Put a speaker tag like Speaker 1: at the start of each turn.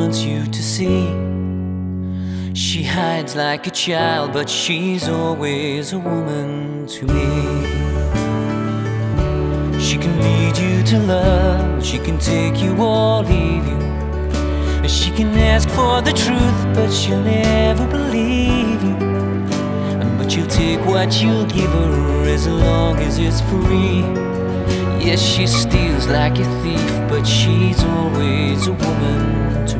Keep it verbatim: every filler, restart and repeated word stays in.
Speaker 1: wants you to see. She hides like a child, but she's always a woman to me. She can lead you to love, she can take you or leave you. She can ask for the truth, but she'll never believe you. But you'll take what you'll give her as long as it's free. Yes, she steals like a thief, but she's always a woman to